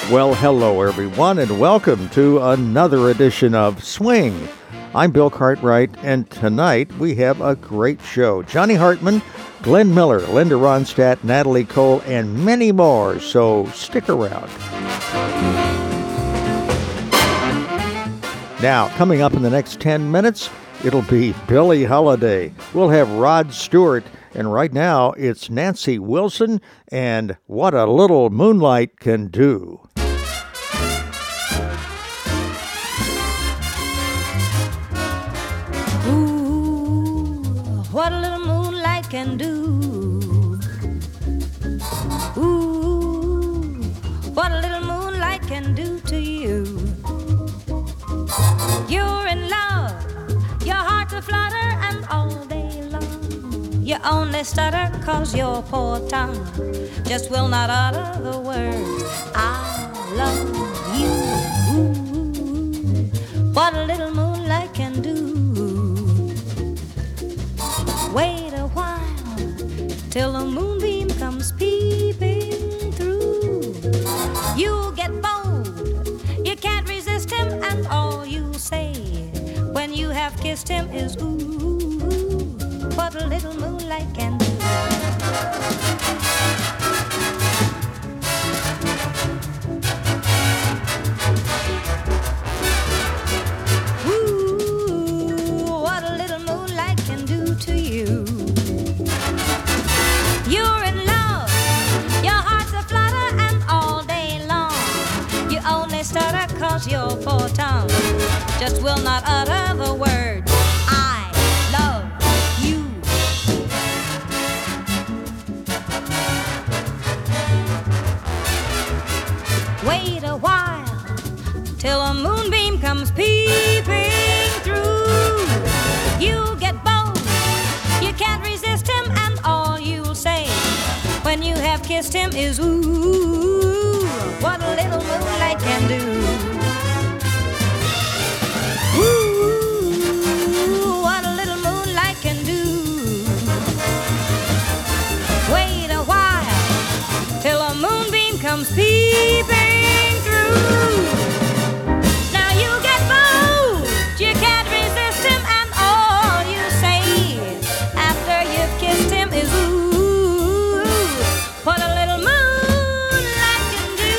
Well, hello, everyone, and welcome to another edition of Swing. I'm Bill Cartwright, and tonight we have a great show. Johnny Hartman, Glenn Miller, Linda Ronstadt, Natalie Cole, and many more, so stick around. Now, coming up in the next 10 minutes, it'll be Billie Holiday. We'll have Rod Stewart, and right now it's Nancy Wilson and What a Little Moonlight Can Do. What a little moonlight can do. Ooh, what a little moonlight can do to you. You're in love, your heart's a flutter, and all day long you only stutter 'cause your poor tongue just will not utter the words I love you. Ooh, what a little moonlight can do. Wait a while till the moonbeam comes peeping through. You'll get bold, you can't resist him, and all you'll say when you have kissed him is ooh, what a little moonlight can do. You're in love, your heart's a flutter, and all day long you only stutter 'cause your poor tongue just will not utter the words I love you. Wait a while till a moonbeam comes peeping through. You'll get bold, you can't resist him, and all you'll say when you have kissed him is ooh, what a little moonlight can do. Ooh, what a little moonlight can do. Wait a while till a moonbeam comes peeping through. Now you get bold, you can't resist him, and all you say after you've kissed him is ooh, what a little moonlight can do.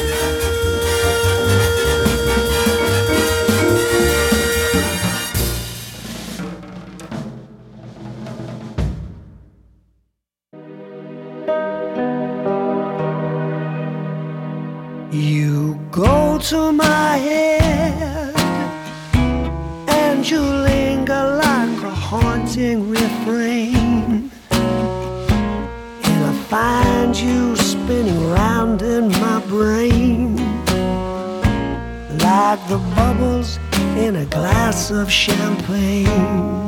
You go to my head and you linger like a haunting refrain, and I find you spinning round in my brain like the bubbles in a glass of champagne.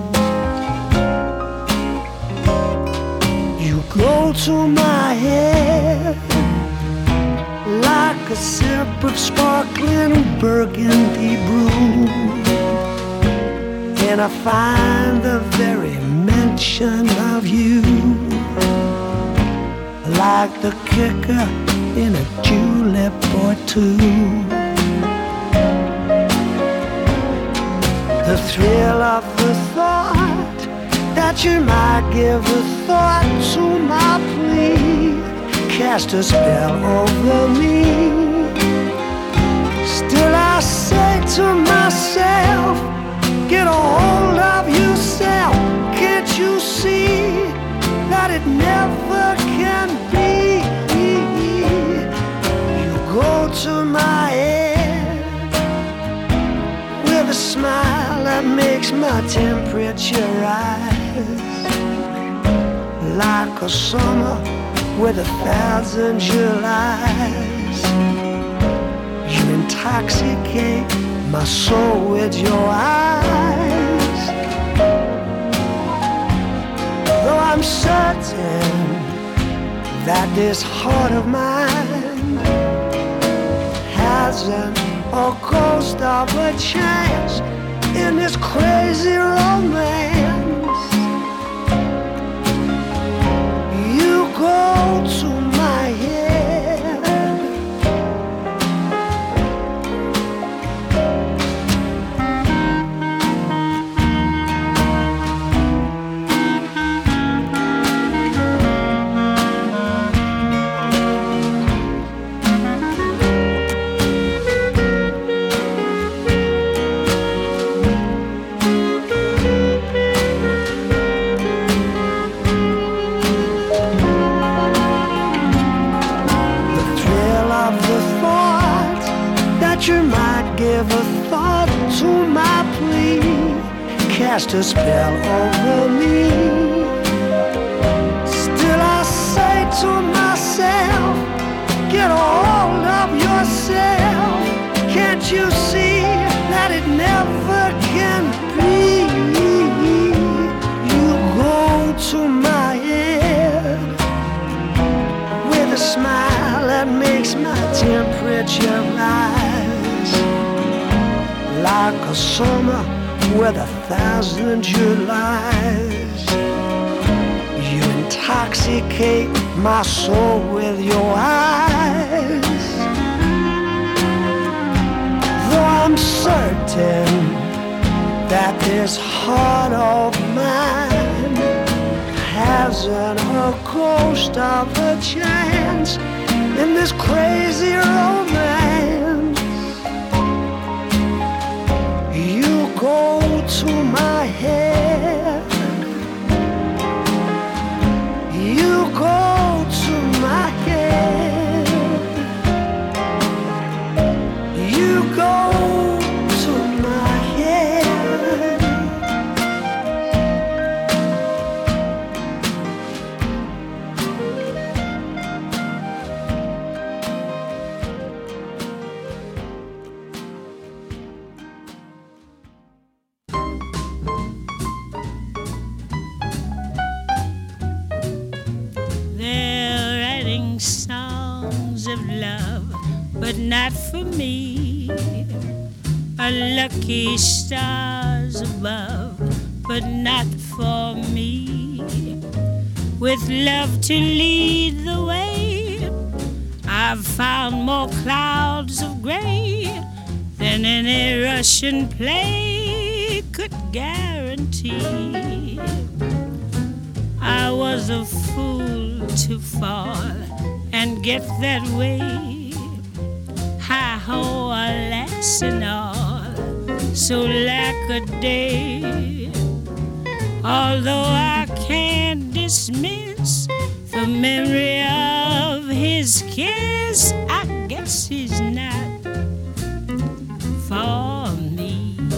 You go to my head like a sip of sparkling burgundy brew, and I find the very mention of you like the kicker in a julep or two. The thrill of the thought that you might give a thought to my plea cast a spell over me. Still I say to myself, get a hold of yourself. Can't you see that it never can be? You go to my head with a smile that makes my temperature rise, like a summer with 1,000 Julys. You intoxicate my soul with your eyes. Though I'm certain that this heart of mine hasn't a ghost of a chance in this crazy romance. You go to my head cast a spell over me. Still I say to myself, get a hold of yourself. Can't you see that it never can be? You go to my head with a smile that makes my temperature rise, like a summer with 1,000 Julys. You intoxicate my soul with your eyes. Though I'm certain that this heart of mine hasn't a ghost of a chance in this crazy romance, you go to my head, you go to my head, you go to my head. They're writing songs of love, but not for me. Lucky stars above, but not for me. With love to lead the way, I've found more clouds of gray than any Russian play could guarantee. I was a fool to fall and get that way. Hi-ho, alas and all, so lack a day. Although I can't dismiss the memory of his kiss, I guess he's not for me.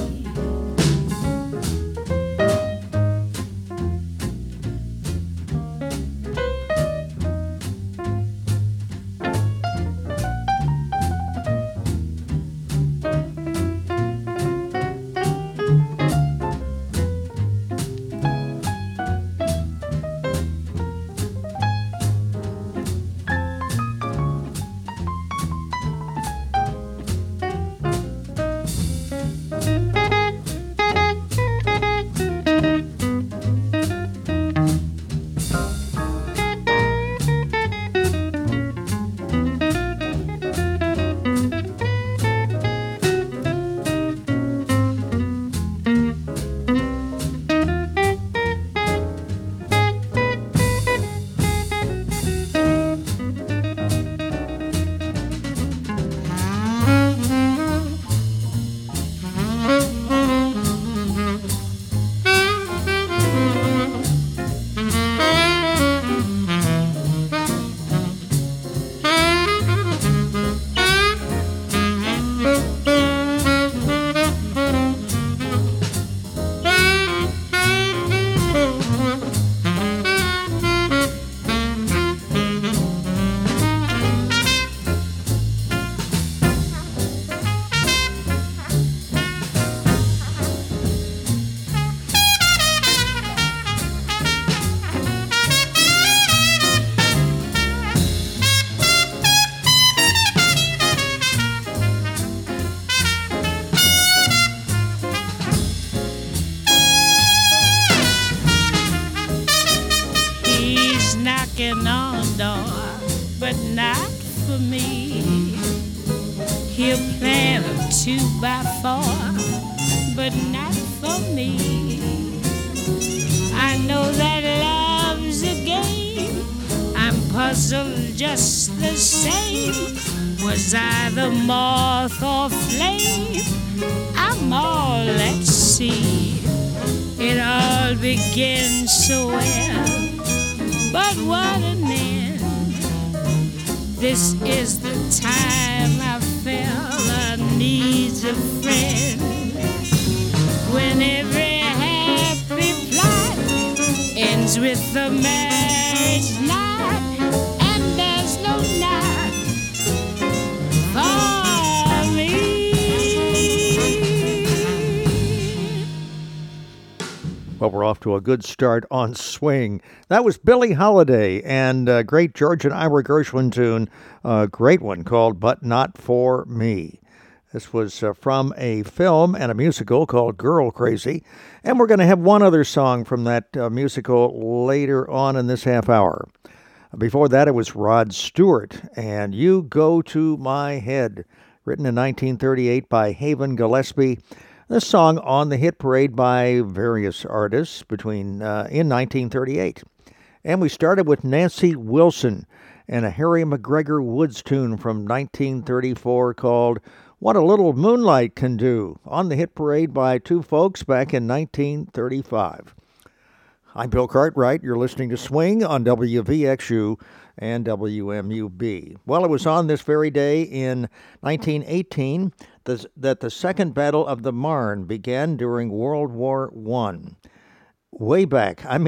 Knocking on the door, but not for me. He'll plant a 2x4, but not for me. I know that love's a game. I'm puzzled just the same. Was I the moth or flame? I'm all at sea. It all begins so well, but what an end. This is the time I felt I need a friend. When every hand ends with the marriage night, and there's no night for me. Well, we're off to a good start on Swing. That was Billie Holiday and a great George and Ira Gershwin tune, a great one called But Not For Me. This was from a film and a musical called Girl Crazy. And we're going to have one other song from that musical later on in this half hour. Before that, it was Rod Stewart and You Go To My Head, written in 1938 by Haven Gillespie. This song on the hit parade by various artists in 1938. And we started with Nancy Wilson and a Harry McGregor Woods tune from 1934 called What a Little Moonlight Can Do, on the hit parade by two folks back in 1935. I'm Bill Cartwright. You're listening to Swing on WVXU and WMUB. Well, it was on this very day in 1918 that the Second Battle of the Marne began during World War I. Way back in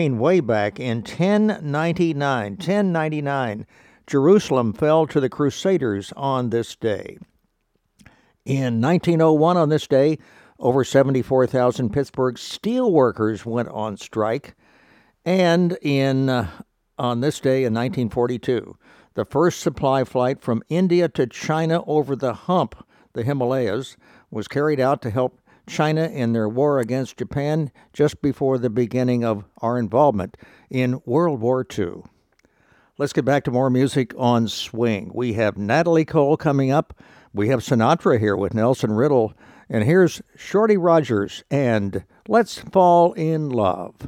1099, Jerusalem fell to the Crusaders on this day. In 1901, on this day, over 74,000 Pittsburgh steelworkers went on strike. And on this day in 1942, the first supply flight from India to China over the hump, the Himalayas, was carried out to help China in their war against Japan just before the beginning of our involvement in World War II. Let's get back to more music on Swing. We have Natalie Cole coming up. We have Sinatra here with Nelson Riddle. And here's Shorty Rogers and Let's Fall in Love.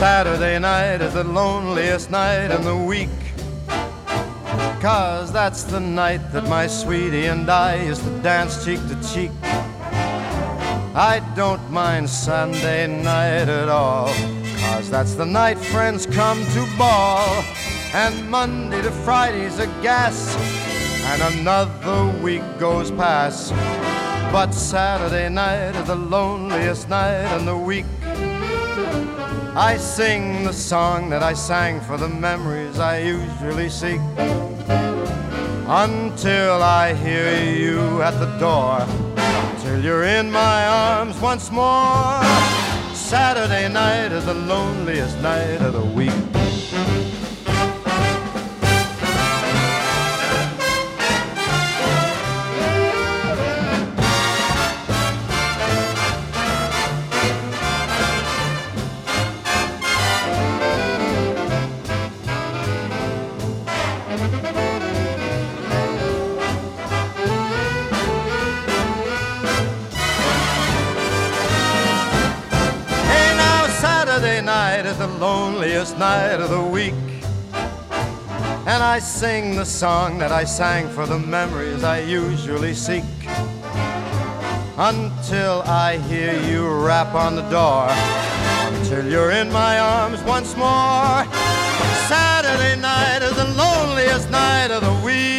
Saturday night is the loneliest night in the week, 'cause that's the night that my sweetie and I used to dance cheek to cheek. I don't mind Sunday night at all, 'cause that's the night friends come to ball. And Monday to Friday's a gas, and another week goes past. But Saturday night is the loneliest night in the week. I sing the song that I sang for the memories I usually seek, until I hear you at the door, till you're in my arms once more. Saturday night is the loneliest night of the week. The loneliest night of the week, and I sing the song that I sang for the memories I usually seek, until I hear you rap on the door, until you're in my arms once more. Saturday night is the loneliest night of the week.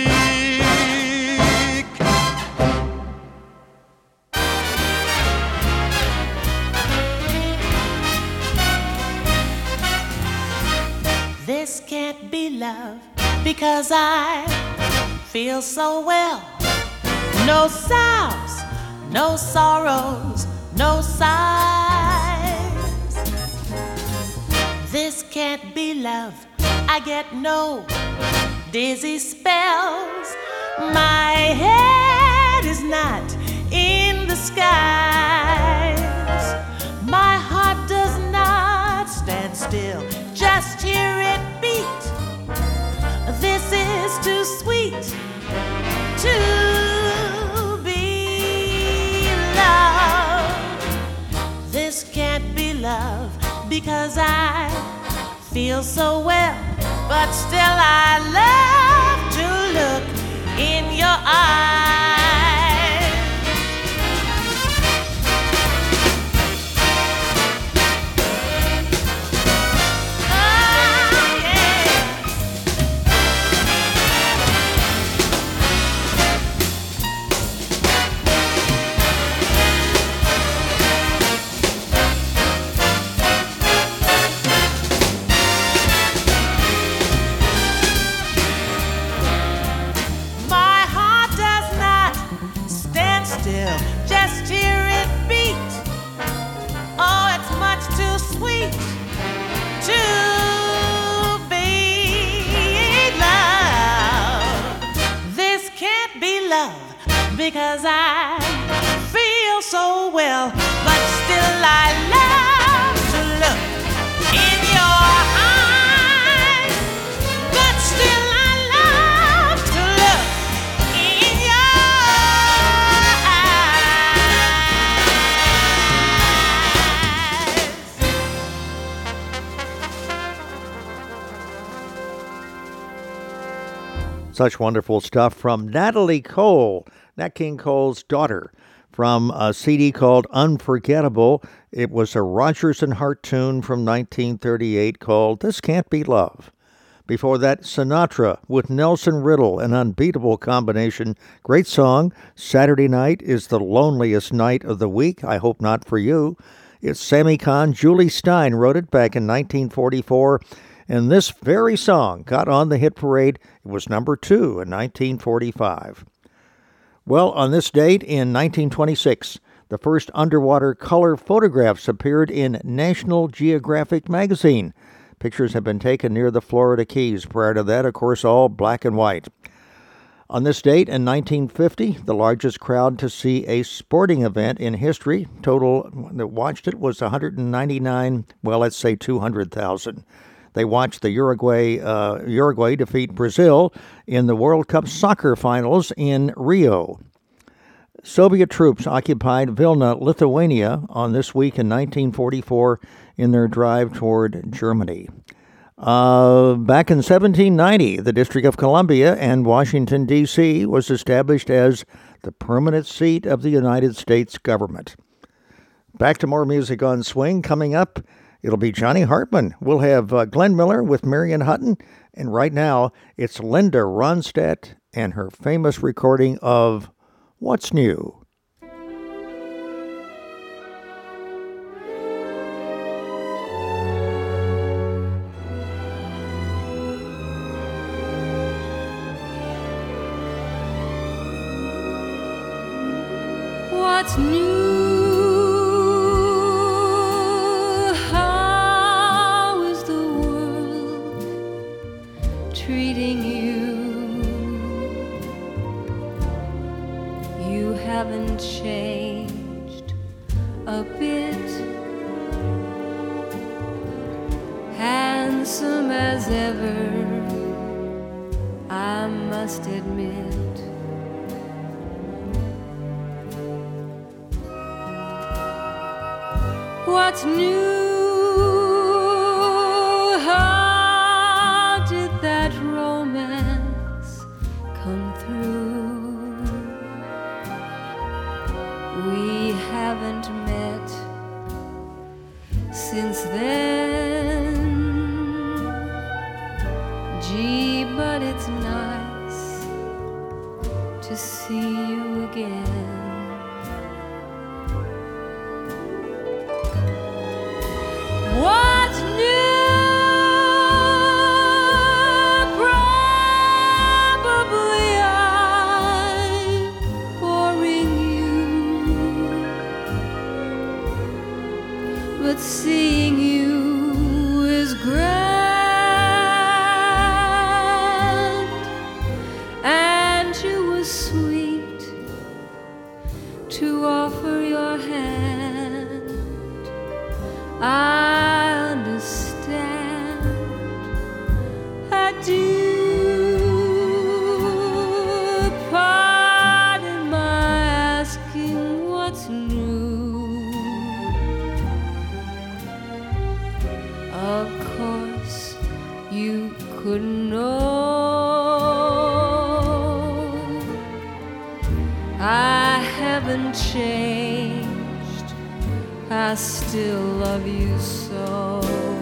This can't be love, because I feel so well. No sounds, no sorrows, no sighs. This can't be love, I get no dizzy spells. My head is not in the skies. My heart does not stand still, just hear it beat. This is too sweet to be love. This can't be love, because I feel so well, but still I love to look in your eyes. Just hear it beat. Oh, it's much too sweet to be love. This can't be love, because I feel so well, but still I love to look in your eyes. But still I love to look in your Such wonderful stuff from Natalie Cole, Nat King Cole's daughter, from a CD called Unforgettable. It was a Rodgers and Hart tune from 1938 called This Can't Be Love. Before that, Sinatra with Nelson Riddle, an unbeatable combination. Great song. Saturday night is the loneliest night of the week. I hope not for you. It's Sammy Kahn. Julie Stein wrote it back in 1944. And this very song got on the hit parade. It was number 2 in 1945. Well, on this date in 1926, the first underwater color photographs appeared in National Geographic magazine. Pictures have been taken near the Florida Keys. Prior to that, of course, all black and white. On this date in 1950, the largest crowd to see a sporting event in history, total that watched it was 199, well, let's say 200,000. They watched the Uruguay defeat Brazil in the World Cup soccer finals in Rio. Soviet troops occupied Vilna, Lithuania on this week in 1944 in their drive toward Germany. Back in 1790, the District of Columbia and Washington, D.C. was established as the permanent seat of the United States government. Back to more music on Swing. Coming up, it'll be Johnny Hartman. We'll have Glenn Miller with Marion Hutton. And right now, it's Linda Ronstadt and her famous recording of What's New? What's new? How is the world treating you? You haven't changed a bit. Handsome as ever, I must admit. What's new? How did that romance come through? We haven't met since then. Gee, but it's nice to see you again. What's new? Probably I'm boring you, but seeing you is grand, and you were sweet to offer your hand. I understand, I do. Pardon my asking what's new. Of course, you could know I haven't changed. I still love you so.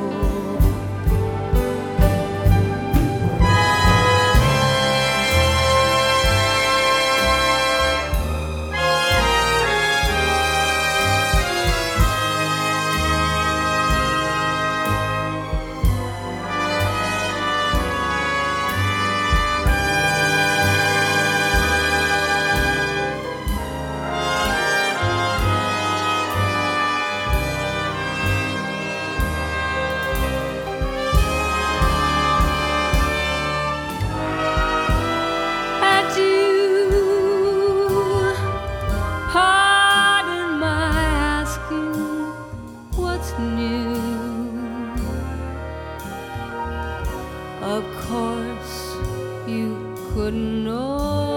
Of course, you couldn't know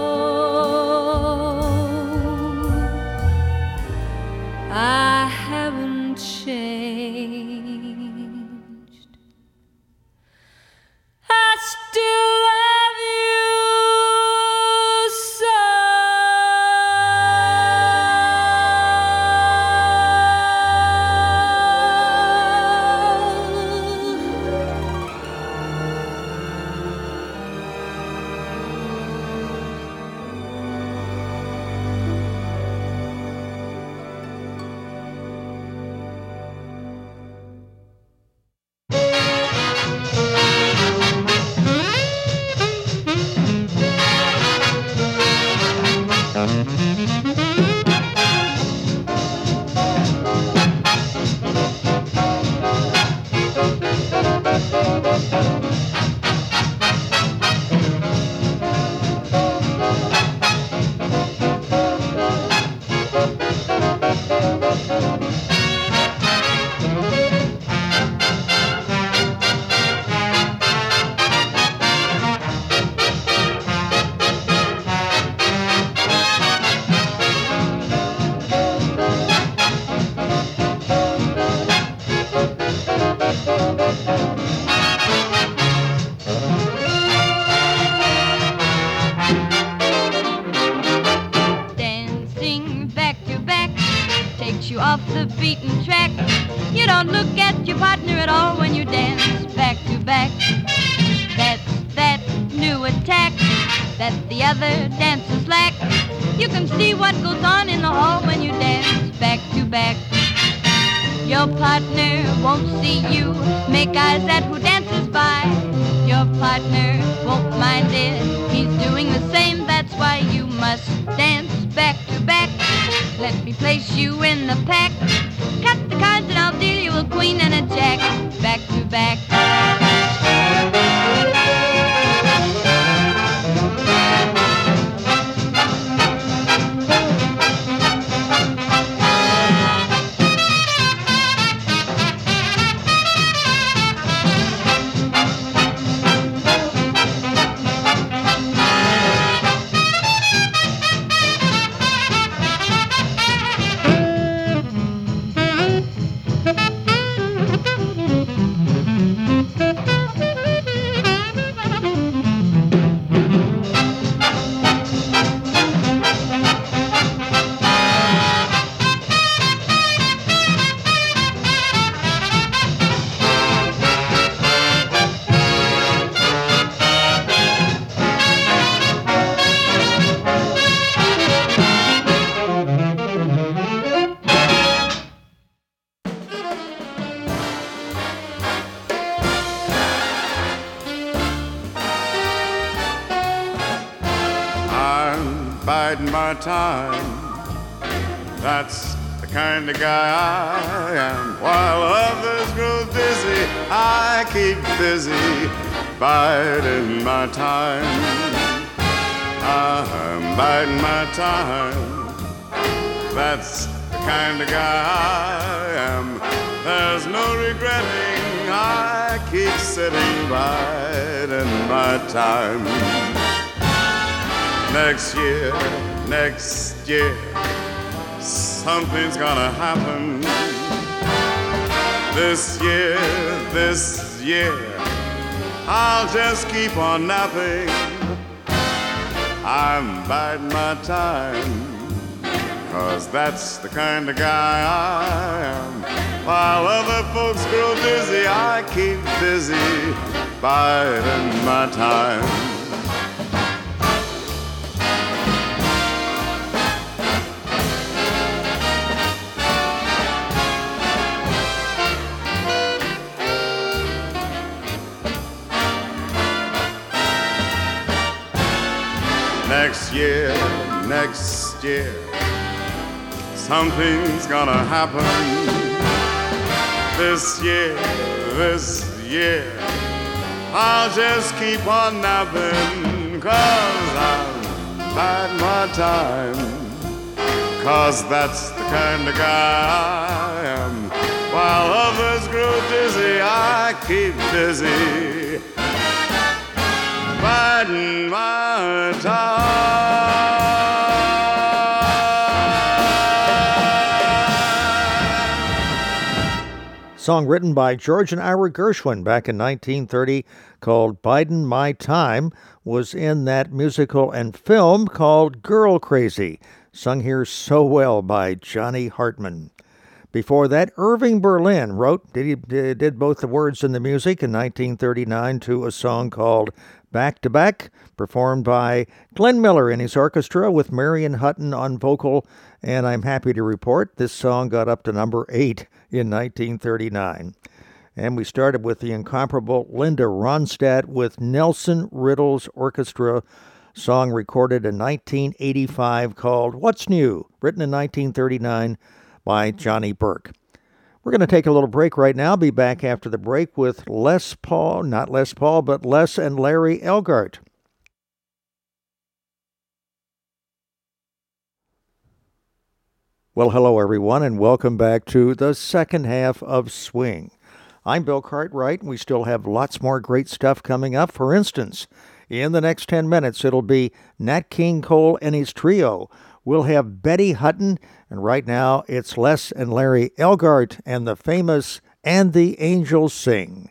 I haven't changed. I still love you so. takes you off the beaten track. You don't look at your partner at all when you dance back to back. That's that new attack that the other dancers lack. You can see what goes on in the hall when you dance back to back. Your partner won't see you make eyes at who dances by. Your partner won't mind it, he's doing the same. That's why you must dance back to back. Let me place you in the pack. Cut the cards and I'll deal you a queen and a jack. Back to back. Biding my time, that's the kind of guy I am. While others grow dizzy, I keep busy biding my time. I'm biding my time, that's the kind of guy I am. There's no regretting, I keep sitting biding my time. Next year, something's gonna happen. This year, I'll just keep on napping. I'm biding my time, 'cause that's the kind of guy I am. While other folks grow dizzy, I keep busy biding my time. Next year, something's gonna happen. This year, I'll just keep on napping, 'cause I'm biding my time, 'cause that's the kind of guy I am. While others grow dizzy, I keep busy biding my time. Song written by George and Ira Gershwin back in 1930 called Bidin' My Time was in that musical and film called Girl Crazy, sung here so well by Johnny Hartman. Before that, Irving Berlin did both the words and the music in 1939 to a song called Back to Back, performed by Glenn Miller and his orchestra with Marion Hutton on vocal, and I'm happy to report this song got up to number 8 in 1939. And we started with the incomparable Linda Ronstadt with Nelson Riddle's orchestra, song recorded in 1985 called What's New, written in 1939 by Johnny Burke. We're going to take a little break right now. Be back after the break with Les and Larry Elgart. Well, hello everyone, and welcome back to the second half of Swing. I'm Bill Cartwright, and we still have lots more great stuff coming up. For instance, in the next 10 minutes, it'll be Nat King Cole and his trio. We'll have Betty Hutton, and right now it's Les and Larry Elgart and the famous And the Angels Sing.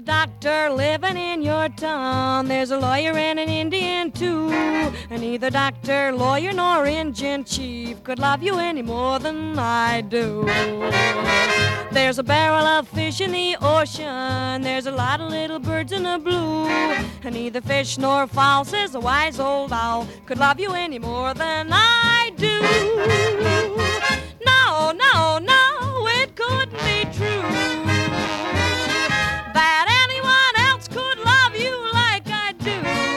doctor living in your town. There's a lawyer and an Indian too. And neither doctor, lawyer, nor Indian chief could love you any more than I do. There's a barrel of fish in the ocean. There's a lot of little birds in the blue. And neither fish nor fowl, says a wise old owl, could love you any more than I do. No, no, no, it couldn't be true that anyone else could love you like I do.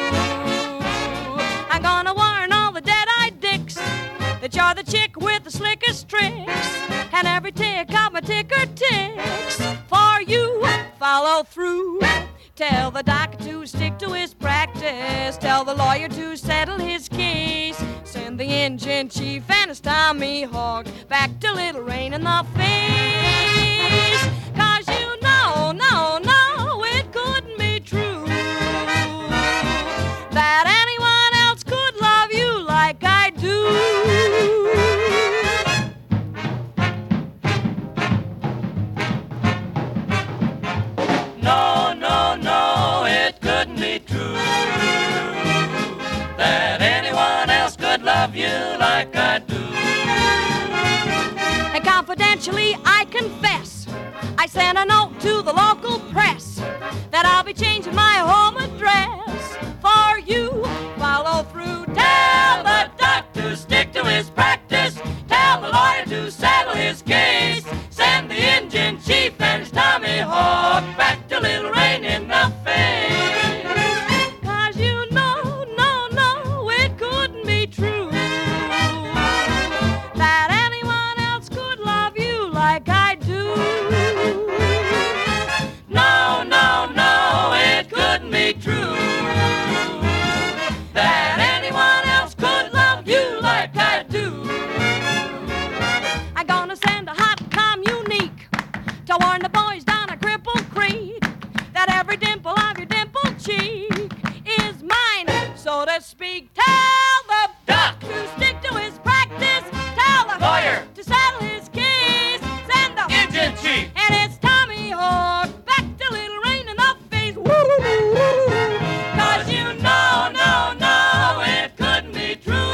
I'm gonna warn all the dead-eyed dicks that you're the chick with the slickest tricks, and every tick of my ticker ticks for you. Follow through. Tell the doctor to stick to his practice. Tell the lawyer to settle his case. Send the engine chief and his Tommy Hawk back to Little Rain in the face. 'Cause you know, no, no, it couldn't be true that anyone else could love you like I do. No, no, no, it couldn't be true that anyone else could love you like I do. And confidentially, I confess, I sent a note to the local press that I'll be changing my home address for you. Follow through. Tell the doctor to stick to his practice. Tell the lawyer to settle his case. Send the engine chief and his Tommy Hawk back to Little Rain in the face. 'Cause you know, no, no, it couldn't be true that anyone else could love you like I do. No, no, no, it couldn't be true that anyone else could love you like I do. I'm gonna send a hot communique to warn the boys down at Cripple Creek that every dimple of your dimpled cheek is mine, so to speak. Tell the Doc to stick to his practice. Tell the Lawyer to settle his case. Send the engine chief and it's Tommy Hawk back to Little Rain in the face. 'cause you know, no, no, it couldn't be true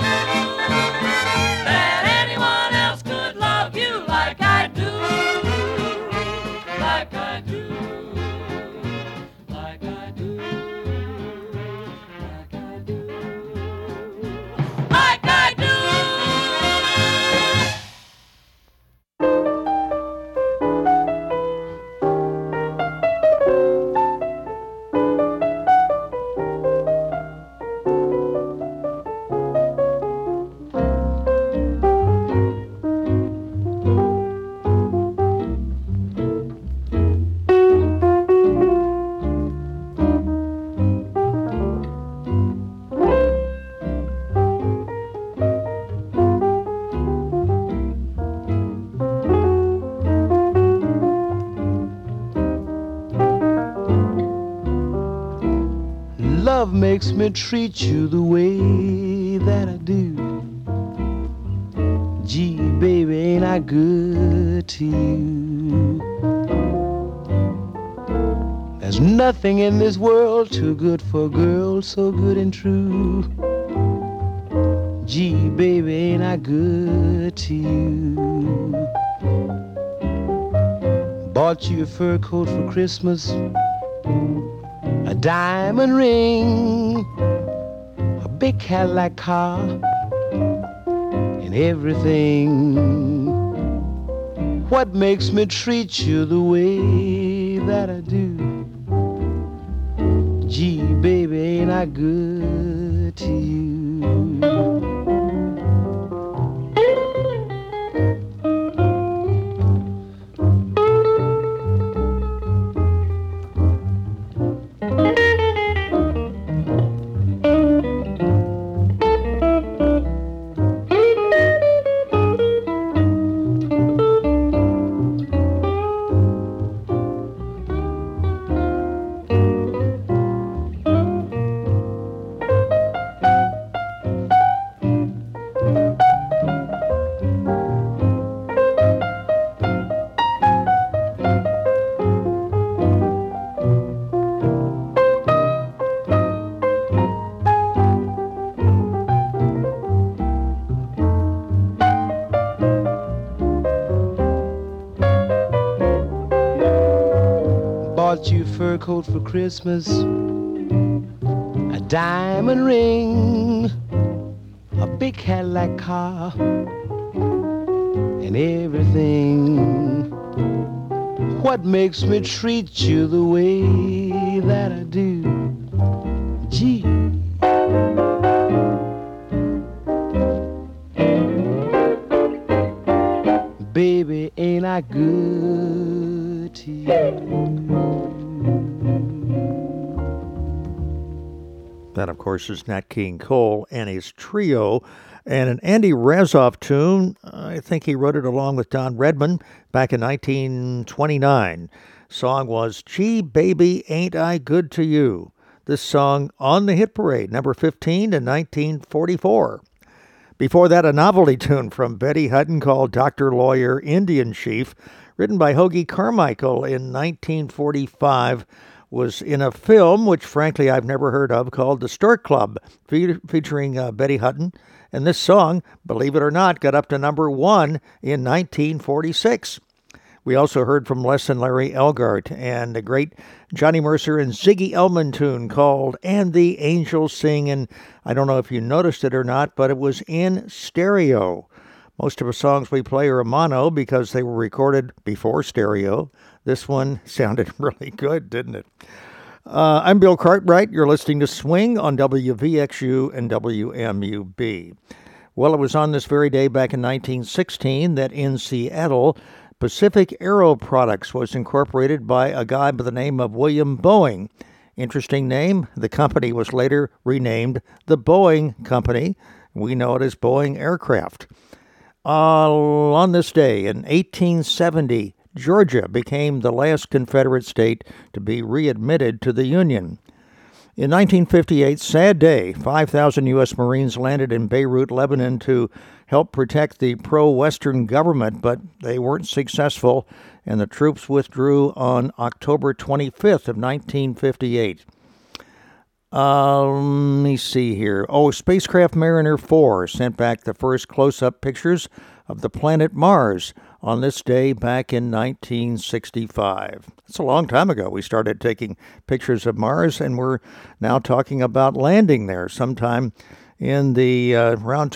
that anyone else could love you like I do, like I do, like I do, like I do, like I do. Love makes me treat you the way that I do. Gee, baby, ain't I good to you? There's nothing in this world too good for a girl so good and true. Gee, baby, ain't I good to you? Bought you a fur coat for Christmas, a diamond ring, a big Cadillac car, and everything. What makes me treat you the way that I do? Gee, baby, ain't I good to you? fur coat for Christmas, a diamond ring, a big Cadillac car, and everything. What makes me treat you the way that I do? Gee. Baby, ain't I good to you? That, of course, is Nat King Cole and his trio, and an Andy Razzoff tune. I think he wrote it along with Don Redman back in 1929. Song was Gee Baby, Ain't I Good to You? This song on the hit parade, number 15 in 1944. Before that, a novelty tune from Betty Hutton called Dr. Lawyer, Indian Chief, written by Hoagy Carmichael in 1945, was in a film, which frankly I've never heard of, called The Stork Club, featuring Betty Hutton. And this song, believe it or not, got up to number 1 in 1946. We also heard from Les and Larry Elgart and the great Johnny Mercer and Ziggy Elman tune called And the Angels Sing. And I don't know if you noticed it or not, but it was in stereo. Most of the songs we play are mono because they were recorded before stereo. This one sounded really good, didn't it? I'm Bill Cartwright. You're listening to Swing on WVXU and WMUB. Well, it was on this very day back in 1916 that in Seattle, Pacific Aero Products was incorporated by a guy by the name of William Boeing. Interesting name. The company was later renamed the Boeing Company. We know it as Boeing Aircraft. On this day in 1870, Georgia became the last Confederate state to be readmitted to the Union. In 1958, sad day, 5,000 U.S. Marines landed in Beirut, Lebanon to help protect the pro-Western government, but they weren't successful, and the troops withdrew on October 25th of 1958. Let me see here. Spacecraft Mariner 4 sent back the first close-up pictures of the planet Mars on this day back in 1965. That's a long time ago. We started taking pictures of Mars, and we're now talking about landing there sometime in the around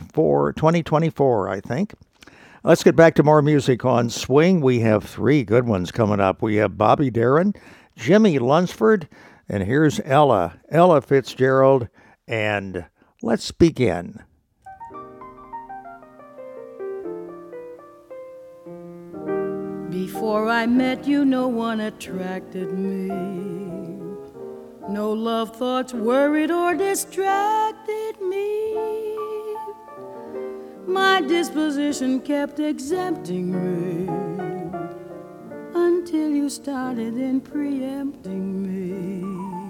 2024, I think. Let's get back to more music on Swing. We have 3 good ones coming up. We have Bobby Darin, Jimmy Lunsford, and here's Ella Fitzgerald, and let's begin. Before I met you, no one attracted me. No love thoughts worried or distracted me. My disposition kept exempting me until you started in preempting me.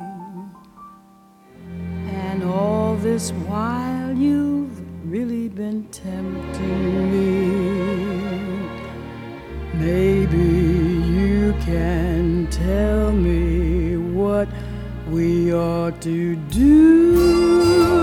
And all this while you've really been tempting me. Maybe you can tell me what we ought to do.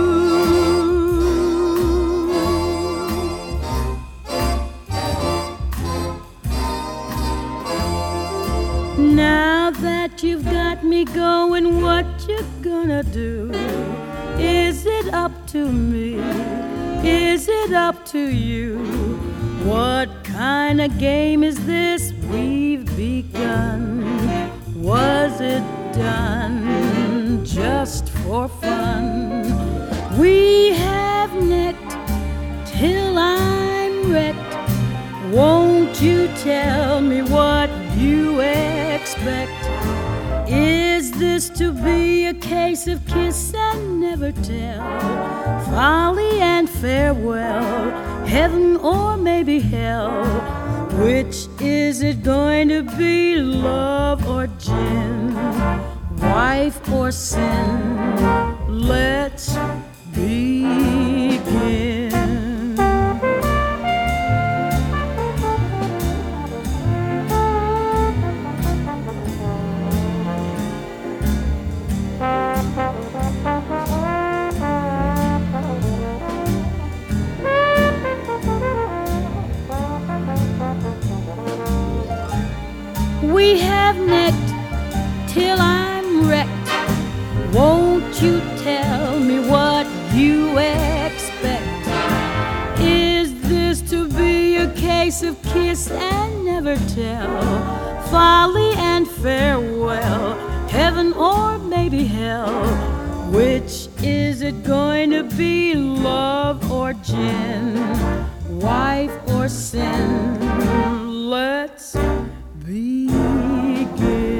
Now that you've got me going, what you gonna do? Is it up to me? Is it up to you? What kind of game is this we've begun? Was it done just for fun? We have necked till I'm wrecked. Won't you tell me what you expect? Is this to be a case of kiss and never tell? Folly and farewell, heaven or maybe hell? Which is it going to be, love or gin? Wife or sin? Let's begin. We have necked case of kiss and never tell, folly and farewell, heaven or maybe hell. Which is it going to be, love or gin, wife or sin? Let's begin.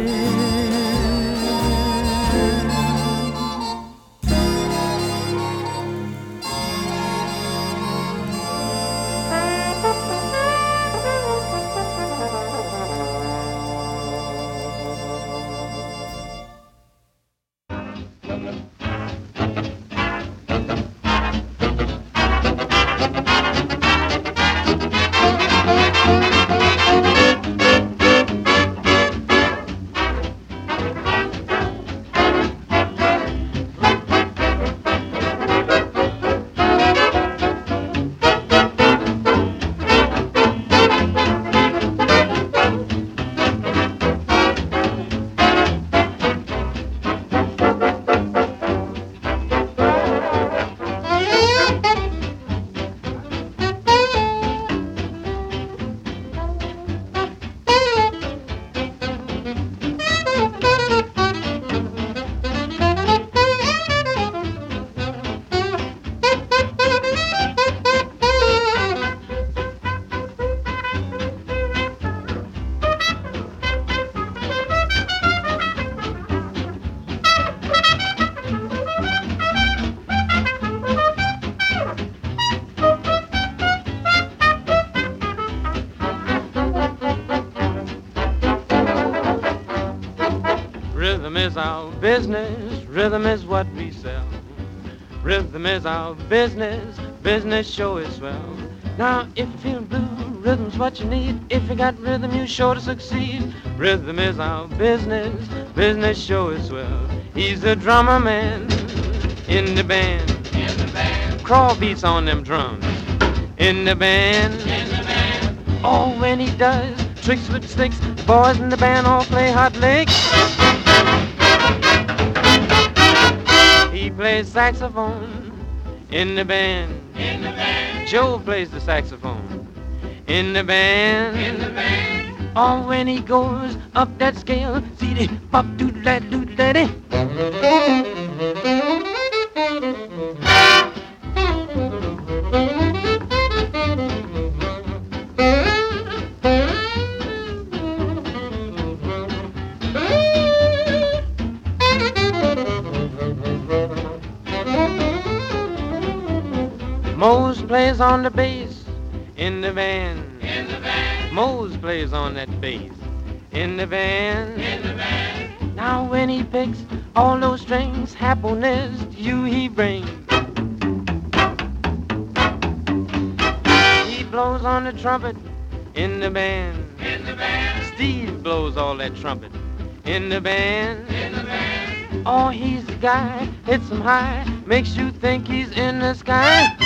Rhythm is our business, rhythm is what we sell. Rhythm is our business, business sure is swell. Now if you feel blue, rhythm's what you need. If you got rhythm, you sure to succeed. Rhythm is our business, business sure is swell. He's the drummer man in the band. Crawl beats on them drums in the band. Oh, when he does tricks with sticks, the boys in the band all play hot licks. He plays saxophone in the band. Joe plays the saxophone in the band. Oh, when he goes up that scale, see the pop doodle-daddy. Mose plays on the bass in the band. Mose plays on that bass in the band. Now when he picks all those strings, happiness to you he brings. He blows on the trumpet in the band. Steve blows all that trumpet in the band. Oh, he's the guy, hits him high, makes you think he's in the sky.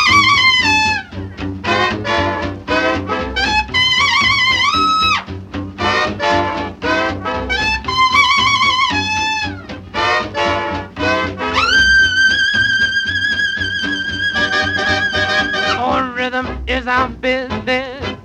Oh, rhythm is our business.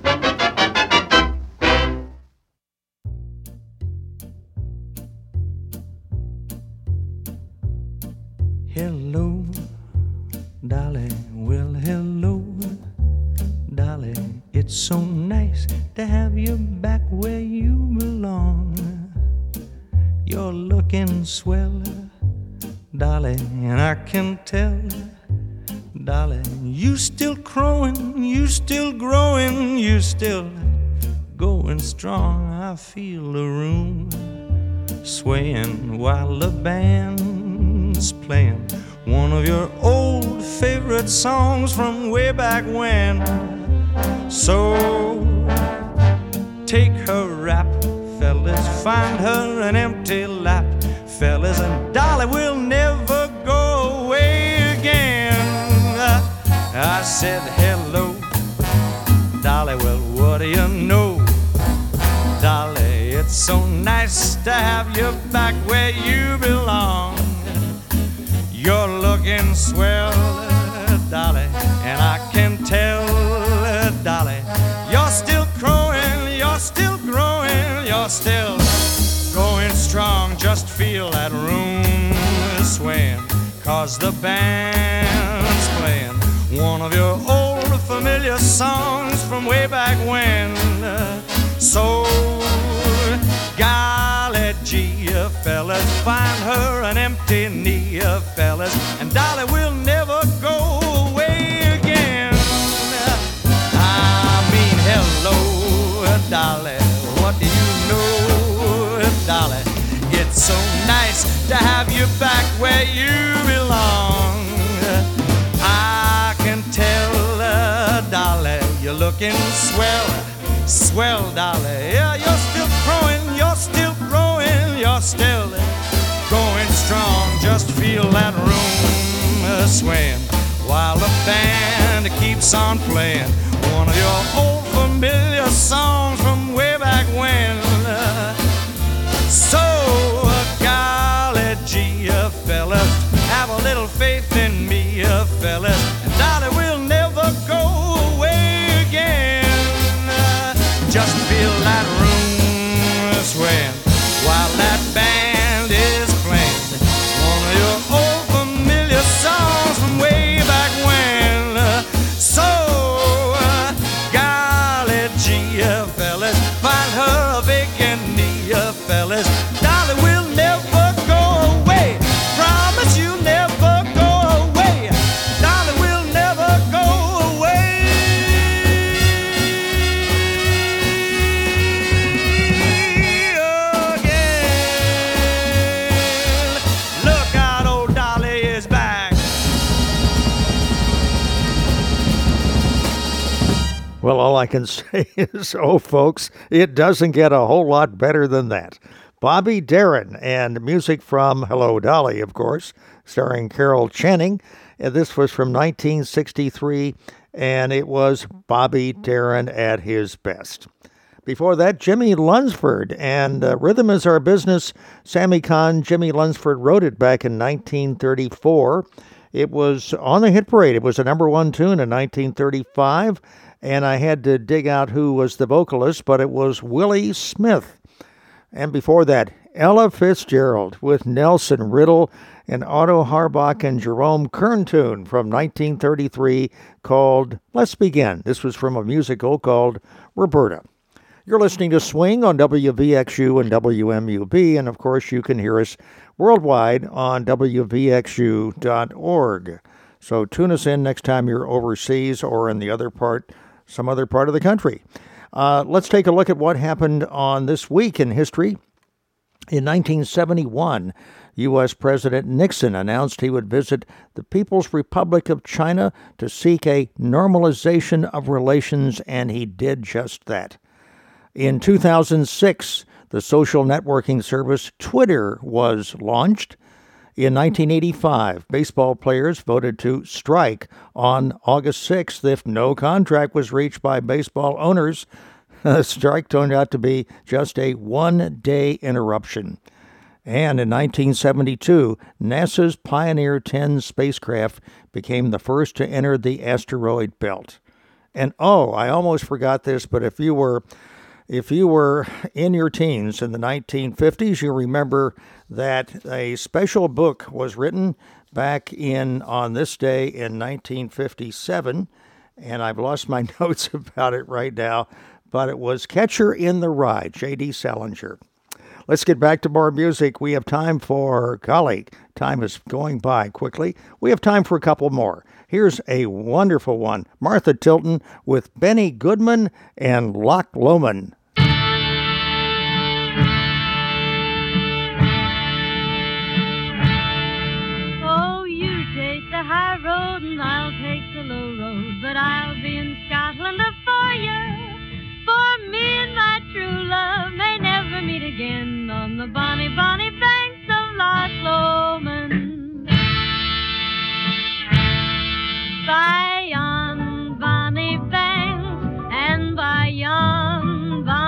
Hello, Dolly, well, hello, Dolly. It's so nice to have you back where you belong. You're looking swell, Dolly, and I can tell, Dolly, you still crowing, you still growing, you still going strong. I feel the room swaying while the band's playing one of your old favorite songs from way back when. So take her rap, fellas, find her an empty lap, fellas, and Dolly will never go away again. I said hello, Dolly, well, what do you know, Dolly, it's so nice to have you back where you belong. You're looking swell, Dolly, and I can tell, Dolly, you're just feel that room swaying, 'cause the band's playing one of your old familiar songs from way back when. So, golly gee, fellas, find her an empty knee, fellas, and Dolly will never go away again. I mean, hello, Dolly, what do you know, Dolly? It's so nice to have you back where you belong. I can tell, Dolly, you're looking swell, swell, Dolly. Yeah, you're still growing, you're still growing, you're still going strong. Just feel that room swaying while the band keeps on playing one of your old familiar songs from way back when. So, golly gee, fellas, have a little faith in me, fellas, and Dolly will never go away again. Just feel that room swaying while that band is playing one of your old familiar songs from way back when. So, golly gee, fellas, find her a vacant knee, fellas. Dolly will never go away. Promise you never go away. Dolly will never go away again. Look out, old Dolly is back. Well, all I can say is, oh, folks, it doesn't get a whole lot better than that. Bobby Darin, and music from Hello, Dolly, of course, starring Carol Channing. And this was from 1963, and it was Bobby Darin at his best. Before that, Jimmy Lunsford, and Rhythm is Our Business. Sammy Kahn, Jimmy Lunsford wrote it back in 1934. It was on the hit parade. It was a number one tune in 1935, and I had to dig out who was the vocalist, but it was Willie Smith. And before that, Ella Fitzgerald with Nelson Riddle and Otto Harbach and Jerome Kern tune from 1933 called Let's Begin. This was from a musical called Roberta. You're listening to Swing on WVXU and WMUB, and of course you can hear us worldwide on WVXU.org. So tune us in next time you're overseas or in some other part of the country. Let's take a look at what happened on this week in history. In 1971, U.S. President Nixon announced he would visit the People's Republic of China to seek a normalization of relations, and he did just that. In 2006, the social networking service Twitter was launched. In 1985, baseball players voted to strike on August 6th if no contract was reached by baseball owners. The strike turned out to be just a one-day interruption. And in 1972, NASA's Pioneer 10 spacecraft became the first to enter the asteroid belt. And I almost forgot this, but if you were in your teens in the 1950s, you remember that a special book was written back on this day in 1957, and I've lost my notes about it right now, but it was Catcher in the Rye, J.D. Salinger. Let's get back to more music. We have time for, golly, time is going by quickly. We have time for a couple more. Here's a wonderful one, Martha Tilton with Benny Goodman and Loch Lomond. High road and I'll take the low road, but I'll be in Scotland for you. For me and my true love may never meet again on the bonny, bonny banks of Loch Lomond. By yon bonny banks and by yon bonny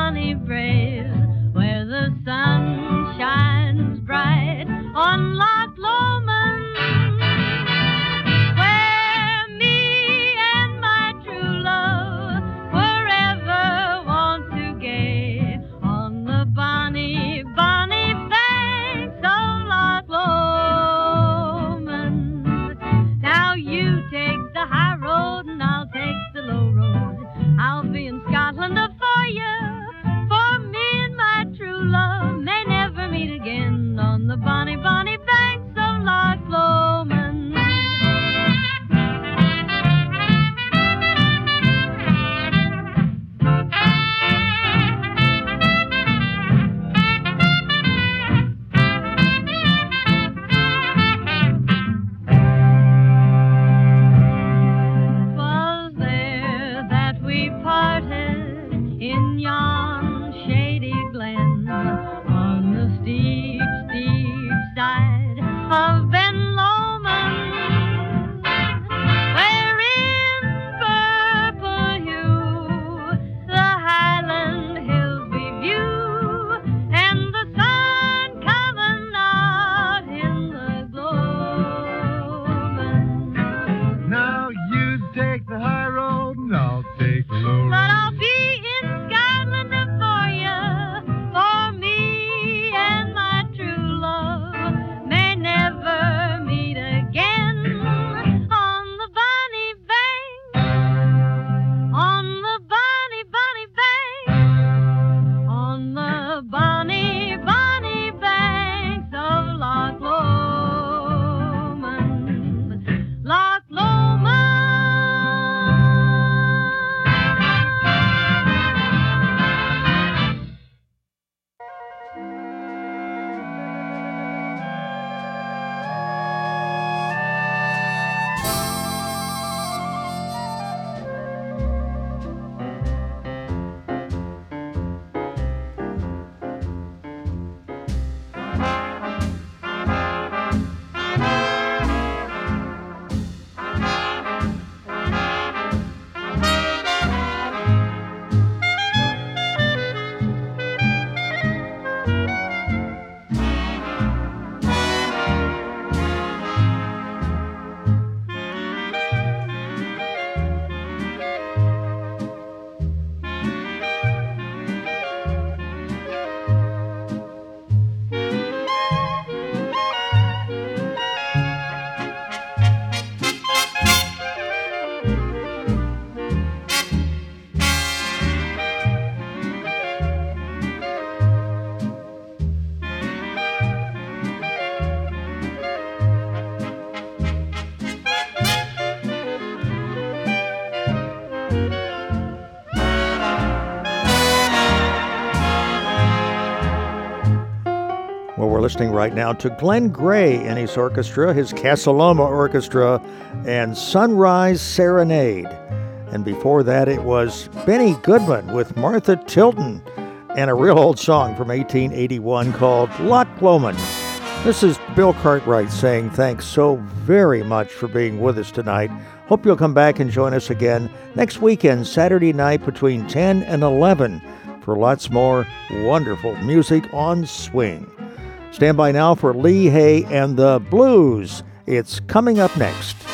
listening right now to Glenn Gray and his orchestra, his Casa Loma Orchestra, and Sunrise Serenade. And before that, it was Benny Goodman with Martha Tilton and a real old song from 1881 called Loch Lomond. This is Bill Cartwright saying thanks so very much for being with us tonight. Hope you'll come back and join us again next weekend, Saturday night between 10 and 11 for lots more wonderful music on swing. Stand by now for Lee Hay and the Blues. It's coming up next.